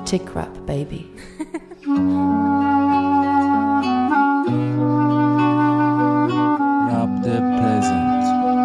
Tick rap, baby. Rap the present.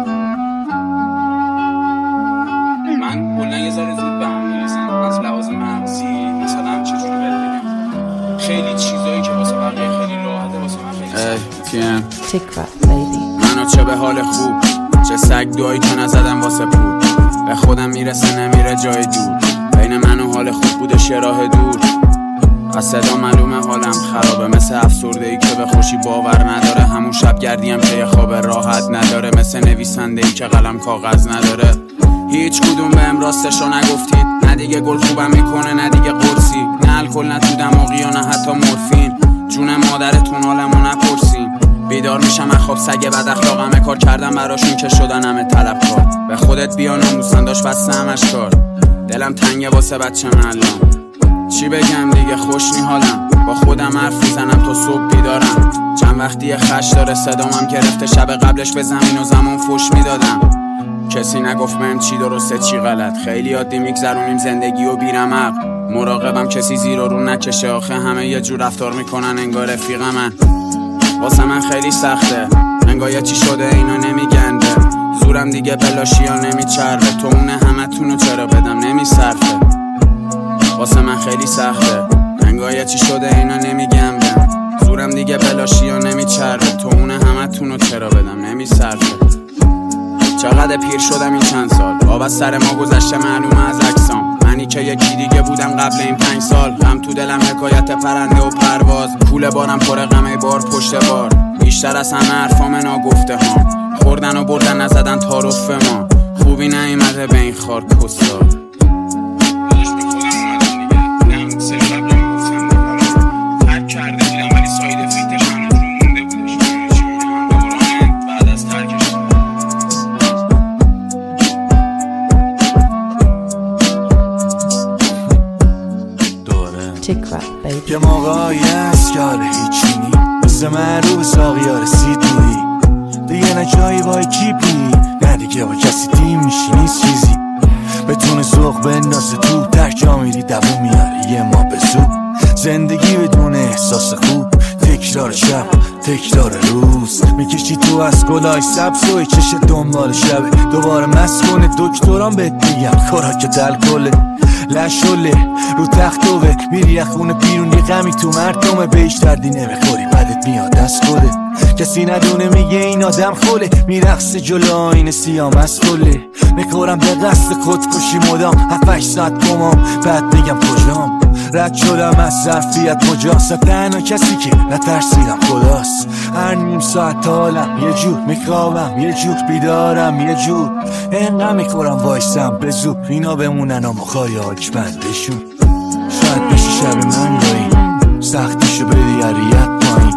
من کلا یه ذره زود به هم میرسم از لحاظ مغزی، مثلا چجوری بگم خیلی چیزایی که واسه بقیه خیلی راحته واسه من خیلی Tick rap, baby. منو چه به حال خوب، چه سگ دعایی که نزدم واسه پول، به خودم میرسه نمیره جای دور، بین من و حال خوب بوده راه دور، از صدا معلومه حالم خرابه، مثل افسرده ای که به خوشی باور نداره، همون شب گردیم که یه خواب راحت نداره، مثل نویسنده ای که قلم کاغذ نداره. هیچ کدوم بهم راستشو نگفتید، نه دیگه گل خوبم میکنه نه دیگه قرصی، نه الکل نه تو دماغی و نه حتی مورفین، جون مادرتون حالمو نپرسین. بیدار میشم از خواب سگ بد اخلاقمه، کار کردم براشون که شدن همه طلبکار، به خودت بیا ناموسن داشت بسته همش کار، دلم تنگه واسه بچه معلم، چی بگم دیگه خوش نی حالم، با خودم حرف میزنم تا صبح بیدارم، چند وقتی خش داره صدامم گرفته، شب قبلش به زمین و زمان فوش میدادم، کسی نگفت بهم چی درسته چی غلط، خیلی عادی میگذرونیم زندگی و بیرمق، مراقبم کسی زیر و رو نکشه، آخه همه یه جور رفتار میکنن انگار رفیقمن، واسه من خیلی سخته انگار یه چی شده اینا نمیگنده، زورم دیگه بلاشیا نمیچربه، تو اونه همه تونو چرا بدم نمیصرفه، واسه من خیلی سخته انگار یه چی شده اینا نمیگم بهم، زورم دیگه بلاشیا نمیچربه، تو اونه همه تونو چرا بدم نمیصرفه. چقدر پیر شدم این چند سال، آب از سر ما گذشته معلومه از اجسام، منی که یکی دیگه بودم قبل این 5 سال، غم تو دلم حکایت پرنده و پرواز، کوله بارم پر غمه بار پشت بار، بیشتر از همه حرفام ناگفته ها، خوردن و بردن نزدن تعارف ما، خوبی نیومده به این خار کسا. یه موقعی هست که حاله هیچی نی، مثل من رو به ساقیا رسیدی دیگه، نه جایی وای کیپی نه دیگه با کسی تیم میشی نیست چیزی، بتونه ذوق بندازه تو تک جا میری دوون میاره یه ما به زود، زندگی بدون احساس خوب، تکرار شب تکرار روز، میکشی تو از گلای سبز و چش دنبال شبه، دوباره مست کنه دکتران بهت میگم خوراک دل کله لشوله رو تختوه، میری از خونه بیرون یه غمی تو مرتمه، بهش دردی نمیخوری بدت میاد از خوده، کسی ندونه میگه این آدم خوله، میرقصه جلو آینه سیام از خوله، میخورم به قصد خودکشی مدام 7-8 ساعت گمام، بعد میگم کجام، رد شدم از ظرفیت مجاست، تنها کسی که نترسیدم خداست، هر نیم ساعت حالم یه جور، میخوابم یه جور، بیدارم یه جور، انقدر میخورم وایسم به زور، اینا بمونن و مخای آج بندشون، شاید بشه شب من گاهی سختیشو بدی عریت پایین،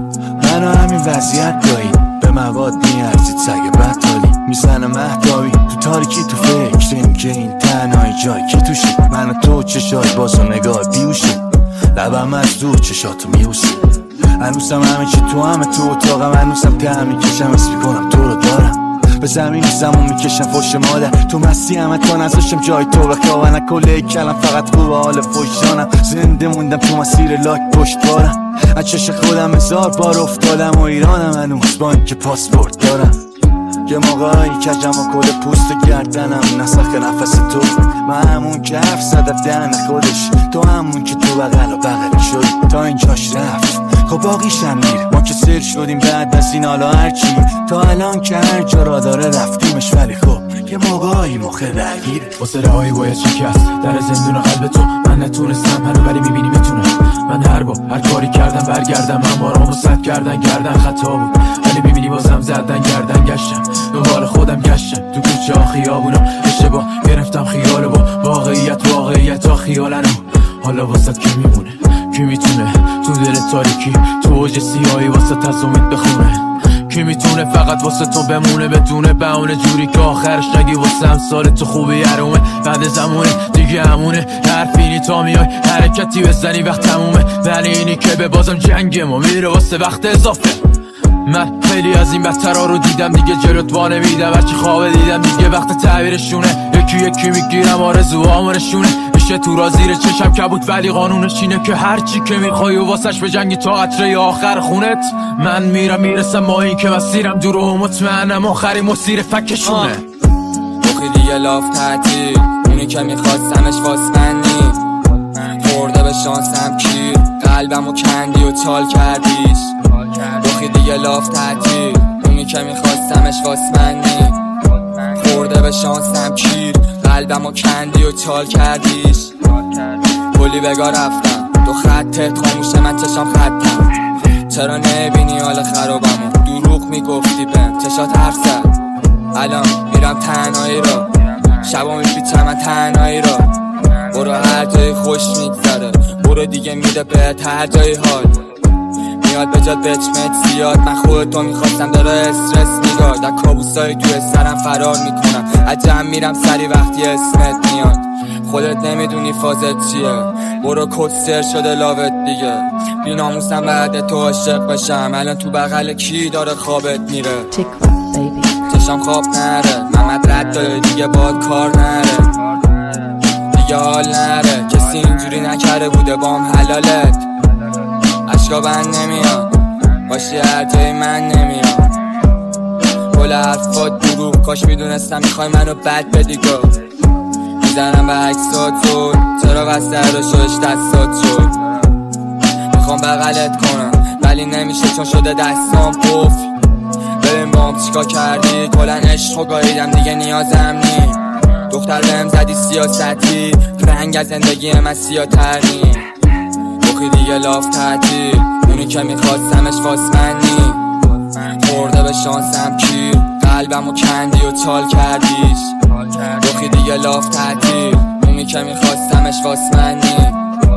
منو همین وضعیت دایی به مواد میارزید سگ بطالی، میزنم مهداوی تو تاریکی تو فکر این که این تنهای جای که توشه، من و تو چشای باز و نگاه بیوشه، لبم از دور چشاتو میوسه، هنوزم همه چی تو همه تو اتاقم، هنوزم ته میکشم اسم میکنم تو رو دارم، به زمین زمون میکشم فوش مادر، تو مستی همه تا نزاشم جای تو بخوابن، کله کلم فقط خوب حال فوشانم، زنده موندم تو مسیر لاک پشت بارم، از چش خودم 1000 بار افتادم و ایرانم هنوز با اینکه پاسپورت دارم، یه موقعی کجم و کل پوست گردنم نسخ نفس تو، من همون که حرف زدم دهن خودش، تو همون که تو بغل و بغل شد تا اینجاش رفت، خب باقیشم میره، ما که سر شدیم بعد از این حالا هرچی، تا الان که هر جا را داره رفتیمش، ولی خب یه موقعی مخه درگیره، واسه رهایی باید شکست در زندون قلب تو، من نتونستم هنو ولی میبینی میتونم، من هر کاری کردم برگردم، من بارامو سد کردن گردن خطا بود، ولی میبینی بازم زدن گردن گشتم، دنبال خودم گشتم تو کوچه ها خیابونا، اشتباه گرفتم خیالو با واقعیت ها خیالنو، حالا واسط کی میمونه کی میتونه تو دل تاریکی تو اوج سیاهی واسه تصامید بخونه، کی میتونه فقط واسه تو بمونه بدون بهونه، جوری که آخرش نگی واسه امثال تو خوبی حرومه، بعد زمونه دیگه همونه، حرفینی تا میای حرکتی بزنی وقت تمومه، ولی اینی که به بازم جنگ ما میره واسه وقت اضافه، من خیلی از این بدترها رو دیدم دیگه، جلوت وا نمیدم هرچی خواب دیدم دیگه، وقت تعبیرشونه، یکی یکی میگیرم آرزوهامونشونه، میشه تو را زیر چشم کبود، ولی قانونش اینه که هرچی که میخوای و واسش به جنگی تا قطره آخر خونت. من میرسم ما این که مسیرم دور و مطمئنم آخری مسیر فکشونه. بخی دیگه لاف تعطیل، اونی که میخواستمش واسمنی، خورده به شانسم کیر، قلبمو کندی و چال کردیش. بخی دیگه لاف تعطیل، اونی که میخواستمش واسمنی، خورده به شانسم کیر، قلبمو کندی و چال کردیش. کلی بگاه رفتم تو خطت خاموشه، من چشام خطم. چرا نبینی حال خرابمو؟ دروغ میگفتی بهم چشات حرف زد. الان میرم تنهایی را، شبا میپیچم من تنهایی را. برو هر جایی خوش میگذره، برو دیگه میده بهت هر جایی حال. میاد به جات بچمت زیاد، من خودتو میخواستم داره استرس میداد. در کابوسای توی سرم فرار میکنم، عجم میرم سری وقتی اسمت میاد. خودت نمیدونی فازت چیه، برو کسر شده لاوت دیگه. بی ناموسم بعد تو عاشق بشم، الان تو بغل کی داره خوابت میره. چشم خواب نره، محمد رد داره دیگه باد کار نره، دیگه حال نره. کسی اینجوری نکره بوده بام حلالت. عشقا بند نمیاد باشی هر جای من نمیاد. کل حرفات دروغ، کاش میدونستم میخوای منو بد بدی گو. میزنم به عکسات زود، چرا بستر رو شدش دستات شد. میخوام بغلت کنم ولی نمیشه چون شده دستام قفل. ببین بام چیکا کردی، کلن عشق و گاهیدم دیگه نیازم نی. دختر بهم زدی سیاستی، رنگ از زندگی من سیاه تر نی. بخی دیگه لاف تعطیل، اونی که میخواستمش واسمنی، خورده به شانسم کیر، قلبمو کندی و چال کردیش. بخی دیگه لاف تعطیل، اونی که میخواستمش واسمنی،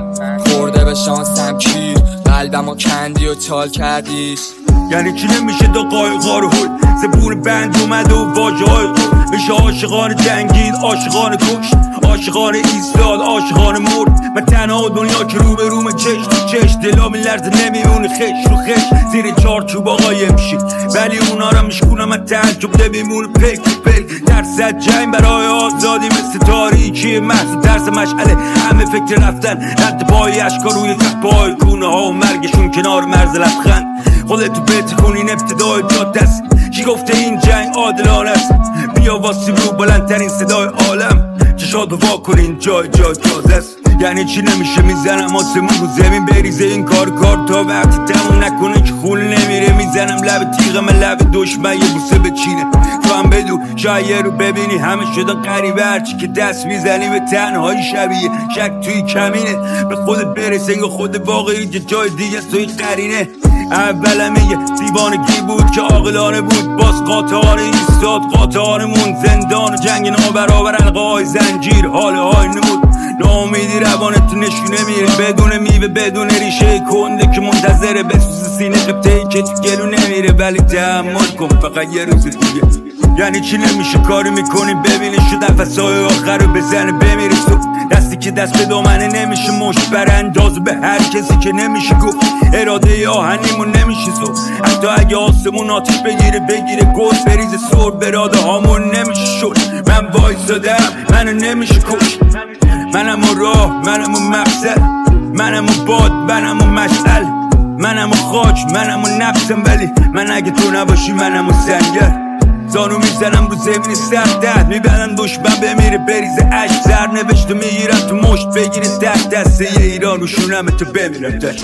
خورده به شانسم کیر، قلبمو کندی و چال کردیش. یعنی چی نمیشه دو قایقا رو هل، زبون بند اومده و واجه های خود. میشه عاشقان جنگید، عاشقان کشت، عاشقان ایستاد، عاشقان مرد. من تنها دنیا که رو به روم چش تو چش، دلا میلرزه نمیمونه خش رو خش. زیر چارچوب قایم شید ولی اونا را میشکونم من تعجب نمیمونه پک تو پک. درصد جنگ برای آزادی مثل تاریکی محض درس مشعله. همه فکر رفتن رد پای اشکا روی تخت پای کونه ها و مرگشون کنار مرز لبخند. خودتو بهت کنین ابتدای جاده است، کی گفته این جنگ عادلانه است؟ بیا واسیم رو بلندترین صدای عالم، چشاتو وا کنین جای تازه است. یعنی چی نمیشه میزنم آسمون رو زمین بریزه این کار تا وقتی تموم نکنه که خون نمیره. میزنم لب تیغم لب دشمن یه بوسه بچینه. تو هم بدو شاید رو ببینی همه شدن غریبه، هرچی که دست میزنی به تنهایی شبیه شک توی کمینه. به خودت برسه یا خود واقعی جای دیگه توی قرینه. اولم یه دیوانگی بود که عاقلانه بود، باز قاطعانه ایستاد قاطعانمون. زندان و جنگ نابرابر القای زنجیر حال های نمود. ناامیدی روانت نشونه میره، بدون میوه بدون ریشه کنده که منتظره بسوز سینه قبطه‌ای که تو گلو نمیره. ولی تحمل کن فقط یه روز دیگه. یعنی چی نمیشه کاری میکنی ببینی شد نفسای آخر رو بزنه بمیره صبح. دستی که دست به دامنه نمیشه مشت برانداز به هر کسی که نمیشه گفت. اراده آهنیمون نمیشه صبح، حتی اگه آسمون آتیش بگیره گل بریز سر براده هامون نمیشه شد. من وایسادم منو نمیشه کش، منم و راه منم و مقصد، منم و باد منم و مشعل، منم و خاک منم و نفسم. ولی من اگه تو نباشی منم و سنگر. زانو میزنم رو زمین سردت، میبرن دشمن بمیره بریزه عشق. زر نوشته میگیرم تو مشت بگیره ده دسته یه ایران رو شونم تو بمیرم ده.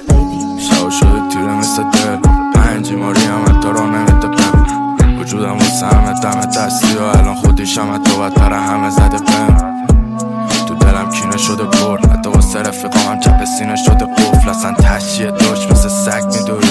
شو شده تیره مثل دل، پنجی ماری همه تا را نمیتپم. وجودم واسه همه دم دستی و الان خودیشم حتی بدتر همه زده بهم. تو دلم کینه شده پر، حتی واسه رفیقام هم چپ سینه شده قفل. اصلا تشیه داشت مثل سگ میدوری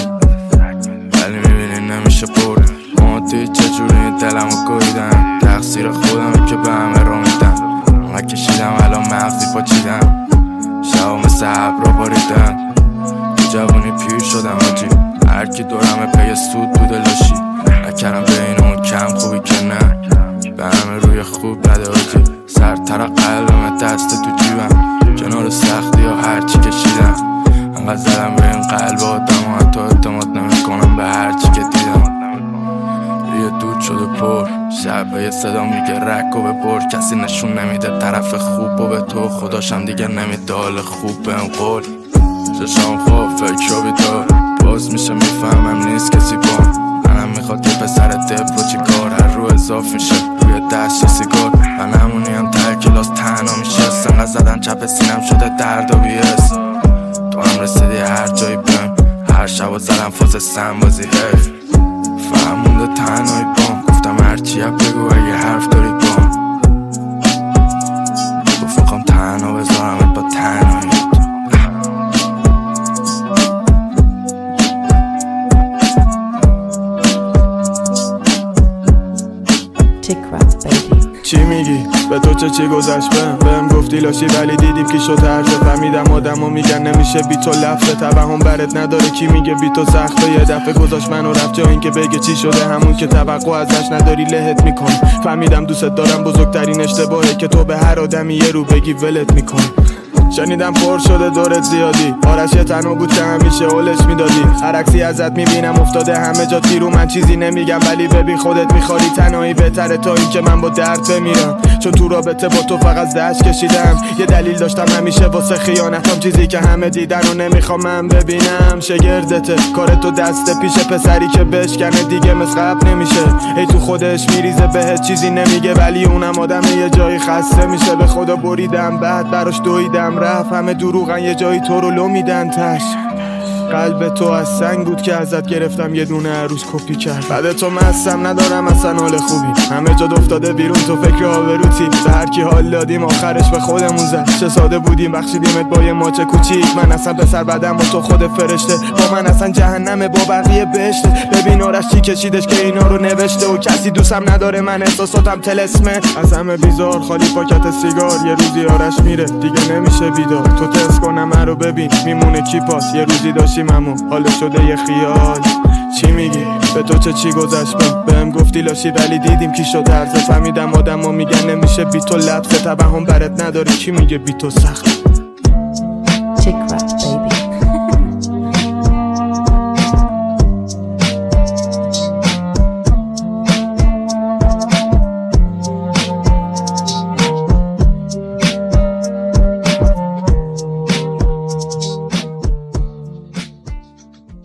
ولی میبینی نمیشه پر. مادی چجوری دلمو گویدم، تقصیر خودم که به همه رو میدم. من کشیدم الان مغزی پاچیدم، شبا مثل ابرا باریدم. تو جوانی پیر شدم آجی، هرکی دورم پی سود بوده لاشی. نکرم بین اون کم خوبی که نه، به همه روی خوب نده آجی. سرتر قلبم دست تو جیبم، کنار سختی یا هرچی کشیدم. انقدر زدم به این قلب آدم و حتی اعتماد نمی کنم به هرچی که دیدم. یه دود شده پر، شب یه صدا میگه رک و بپر. کسی نشون نمیده طرف خوب و به تو خدا داداشم دیگه نمیده حال خوب بهم قول. چشام خواب فکر رو بیدار باز میشه میفهمم نیست کسی با منم میخواد یه پسر دپ و چی کار هر رو اضاف میشه روی دشت سیگار من همونی هم ته کلاس تنها میشه سنگه زدن چپ سینم شده درد و بیس تو هم رسیدی هر جایی بهم هر شب و زدم فاز سنبازی حیف فهمونده تنهایی بام گفتم هرچی بگو اگه حرف داری بام گفتم تنها بذارمت با تنهایی Tick rap, baby. چی میگی؟ به تو چی گذشت بهم گفتی لاشی ولی دیدیم کی شد هرزه فهمیدم آدمو میگن نمیشه بی تو لفظه توهم برت نداره کی میگه بی تو سخته یه دفعه گذاشت منو رفت جا این که بگه چی شده همون که توقع ازش نداری لهت میکن فهمیدم دوست دارم بزرگترین اشتباهه که تو به هر آدمی یه رو بگی ولت میکن شنیدم پر شده دورت زیادی آرش یه تنها بود که همیشه اولش میدادی هر عکسی ازت میبینم افتاده همه جا تیرو من چیزی نمیگم ولی ببین خودت میخواری تنهایی بهتره تا این که من با درد بمیرم چون تو رابطه با تو فقط دشت کشیدم یه دلیل داشتم همیشه واسه خیانتم چیزی که همه دیدن و نمیخوام من ببینم شگردته کارتو دست پیش پسری که بشکنه دیگه مثل قبل نمیشه ای تو خودش میریزه بهت چیزی نمیگه ولی اونم آدم یه جایی خسته میشه به خدا بریدم بعد براش دویدم رفت همه دروغن یه جایی تو رو لو میدن تش قلب تو از سنگ بود که ازت گرفتم یه دونه عروس کپی کرد بعد تو مستم ندارم اصلا حال خوبی همه جا افتاده بیرون تو فکر آبروتی به هر کی حال دادیم آخرش به خودمون زد چه ساده بودیم بخشیدیمت با یه ماچ کوچیک من اصلا پسر بدم با تو خود فرشته با من اصلا جهنمه با بقیه بهشته ببین آرش چی کشیدش که اینا رو نوشته و کسی دوستم نداره من احساساتم تلسمه از همه بیزار خالی پاکت سیگار یه روزی آرش میره دیگه نمیشه بیدار تو تست کنم من رو ببین میمونه کیپاس یه روزی داشتیممو حالا شده یه خیال چی میگی؟ به تو چی گذشت بهم گفتی لاشی ولی دیدیم کی شد هرزه فهمیدم آدمو میگن نمیشه بی تو لبسه توهم برت نداره کی میگه بی تو سخت